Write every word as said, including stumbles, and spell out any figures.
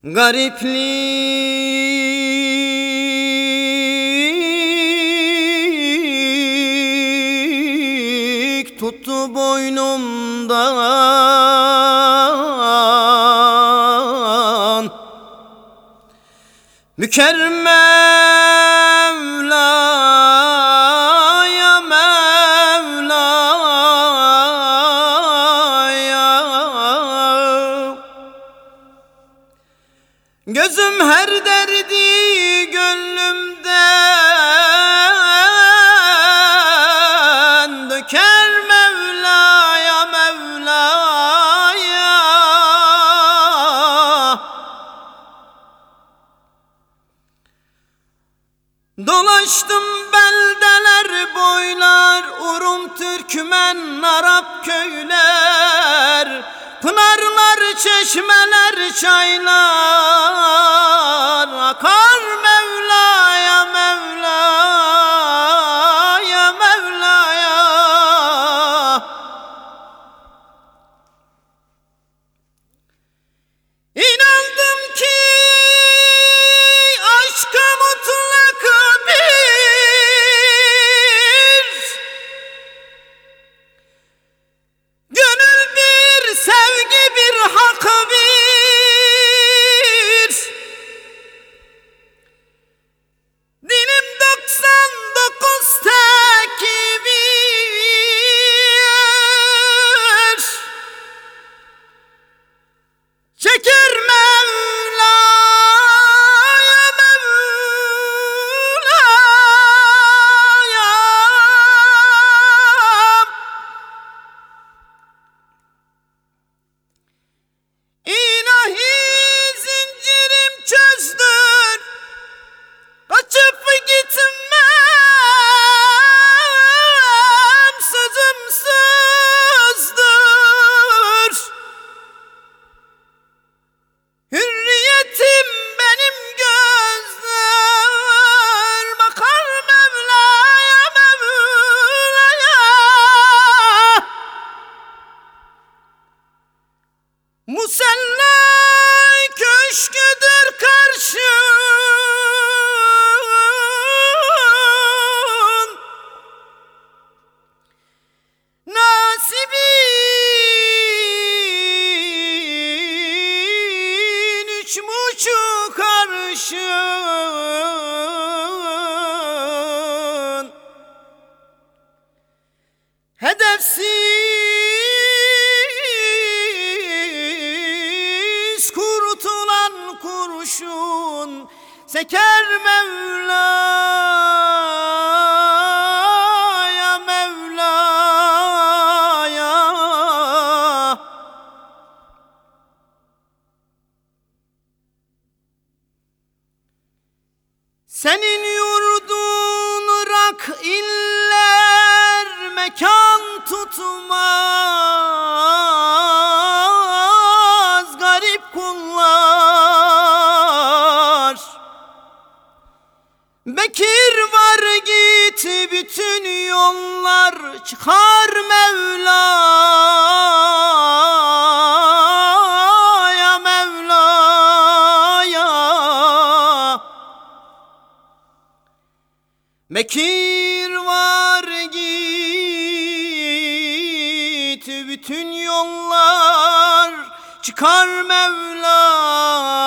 Gariplik tuttu boynumdan, büker Mevla'ya Mevla'ya. Gözüm her derdi gönlümden döker Mevla'ya Mevla'ya. Dolaştım beldeler boylar, Urum, Türkmen, Arap köyler, pınarlar, çeşmeler, çaylar akar Mevla'ya Mevla'ya Mevla'ya. İnandım ki aşka mutlak bir, gönül bir, sevgi bir, hak bir. Dilim doksan dokuz tekbir, çeker Mevla'ya Mevla'ya. İlahi zincirim çözdür, kaçıp gitmem, sözüm sözdür. Hürriyetim benim gözler, bakar Mevla'ya Mevla'ya. Musalla köşküdür karşın, nasibin üç buçuk arşın. Hedefsiz kurtulan kurşun seker Mevla'ya Mevla'ya. Senin yurdun rak iller, mekan tutmaz garip kullar. Bekir var git bütün yollar, çıkar Mevla'ya Mevla'ya. Bekir var git bütün yollar, çıkar Mevla.